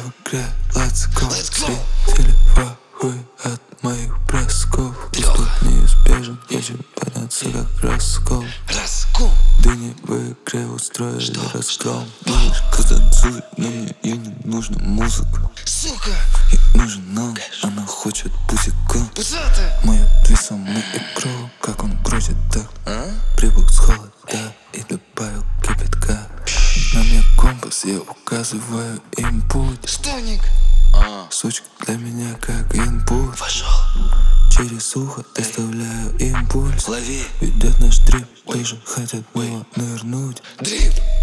в игре, let's go. Зрители в ахуе от моих бросков. Исход неизбежен, хочу подняться как раскол. Да не в игре устроили разгром. Девушка танцует, но мне ей не нужна музыка. Ей нужен он, она хочет пусиком. Мой ответ самый игрок, как он крутит так. Прибыл с холода и добавил кипятка. На мне компас, я указываю им путь. Сучка для меня как инпут. Через ухо доставляю импульс. Лови. Ведет наш дрип, тоже хотят было нырнуть. Дрип.